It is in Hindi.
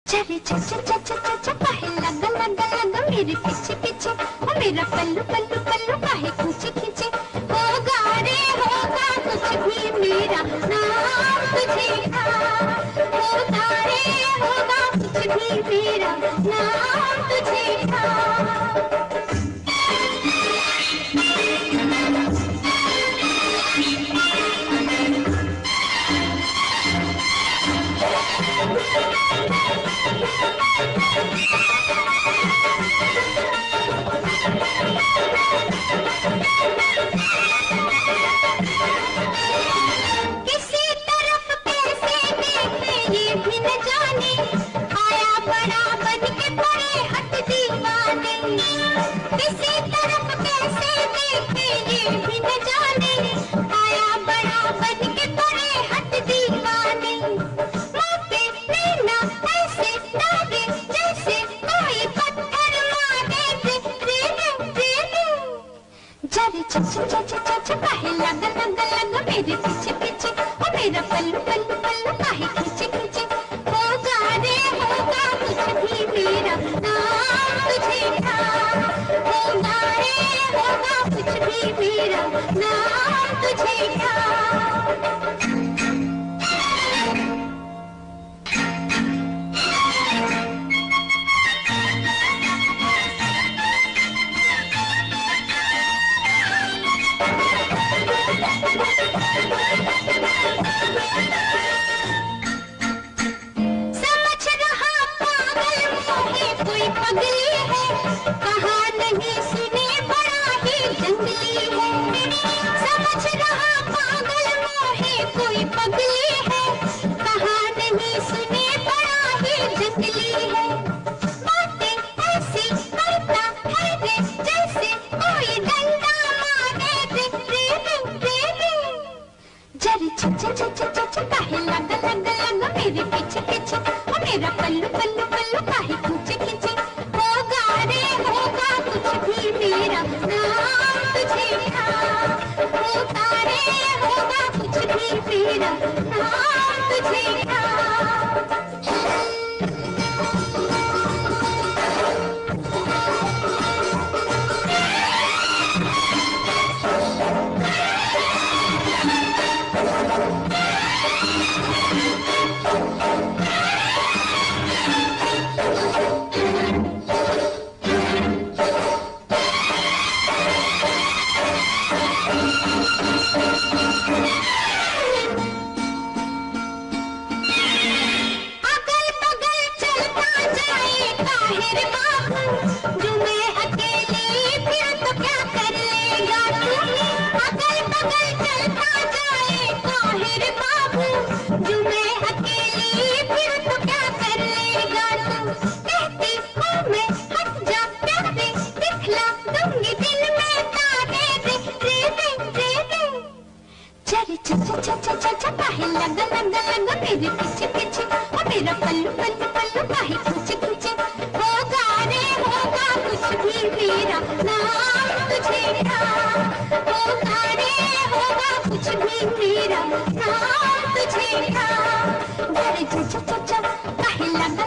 चले च च च च च च काहे लगा लगा लगा मेरे पीछे पीछे ओ मेरा पल्लू पल्लू पल्लू काहे खींचे खींचे होगा रे होगा कुछ भी मेरा नाम तुझे था होगा रे होगा कुछ भी मेरा नाम तुझे था किसी तरफ कैसे देखे ये भी न जाने आया बड़ा बन के पड़े हट दीवाने किसी तरफ कैसे देखे ये भी न जाने आया बड़ा बन के पड़े हट दीवाने मापे नैना ऐसे दागे जैसे कोई पत्थर मारे रे जरे च च च च च काहे लगा लगा लगा मेरे पीछे पीछे ओ मेरा पल्लू पल्लू पल्लू काहे खींचे खींचे होगा रे होगा कुछ भी मेरा नाम तुझे था होगा रे होगा कुछ भी मेरा नाम तुझे था समझ रहा पागल मोहे कोई पगली है कहा नहीं सुने बड़ा ही जंगली है समझ रहा पागल मोहे कोई पगली है कहा नहीं सुने बड़ा ही जंगली है बातें ऐसी करता है रे जैसे कोई डंडा मारे रे जरे च च च च च च काहे लगा लगा लगा मेरे पीछे पीछे ओ मेरा पल्लू पल्लू पल्लू काहे खींचे खींचे होगा रे होगा कुछ भी मेरा नाम तुझे था होगा रे होगा कुछ भी मेरा नाम तुझे था अगल बगल चलता जाए काहिर बाबू जो मैं अकेली फिर तो क्या कर लेगा तू अगल बगल चलता जाए काहिर बाबू जो मैं अकेली फिर तो क्या कर लेगा तू कहती हूँ मैं हट जा प्यारे दिखला दूंगी दिल में तारे रे चरे च च च च च च काहे लगा लगा लगा मेरे पीछे पीछे ओ मेरा पल्लू पल्लू पल्लू काहे खींचे खींचे होगा रे होगा कुछ भी मेरा नाम तुझे था होगा रे होगा कुछ भी मेरा नाम तुझे था जरे च च च च काहे लगा